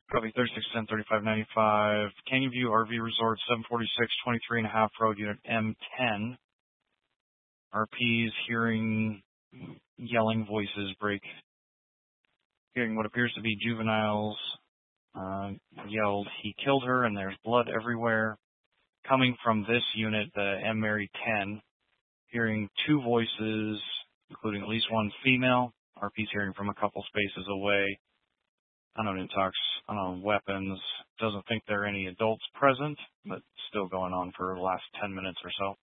Copy 3610-3595. Canyon View RV Resort, 746, 23.5 Road, Unit M10. RP's hearing yelling voices break. Hearing what appears to be juveniles yelled, "He killed her," and there's blood everywhere. Coming from this unit, the M. Mary 10, hearing two voices, including at least one female. RP's hearing from a couple spaces away. Unknown talks, unknown weapons. Doesn't think there are any adults present, but still going on for the last 10 minutes or so.